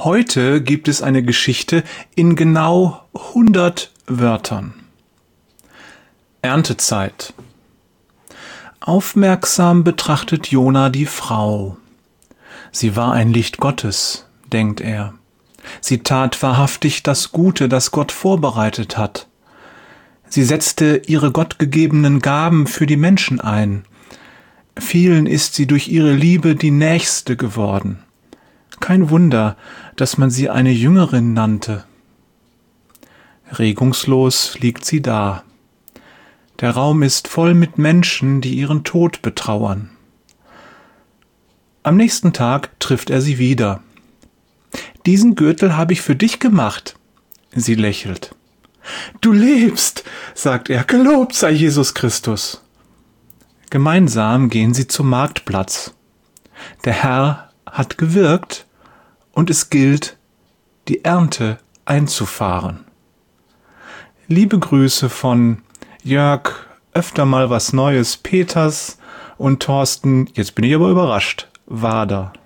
Heute gibt es eine Geschichte in genau 100 Wörtern. Erntezeit. Aufmerksam betrachtet Jona die Frau. Sie war ein Licht Gottes, denkt er. Sie tat wahrhaftig das Gute, das Gott vorbereitet hat. Sie setzte ihre gottgegebenen Gaben für die Menschen ein. Vielen ist sie durch ihre Liebe die Nächste geworden. Kein Wunder, dass man sie eine Jüngerin nannte. Regungslos liegt sie da. Der Raum ist voll mit Menschen, die ihren Tod betrauern. Am nächsten Tag trifft er sie wieder. »Diesen Gürtel habe ich für dich gemacht.« Sie lächelt. »Du lebst«, sagt er, »gelobt sei Jesus Christus.« Gemeinsam gehen sie zum Marktplatz. Der Herr hat gewirkt und es gilt, die Ernte einzufahren. Liebe Grüße von Jörg, öfter mal was Neues, Peters und Thorsten, jetzt bin ich aber überrascht, Wader.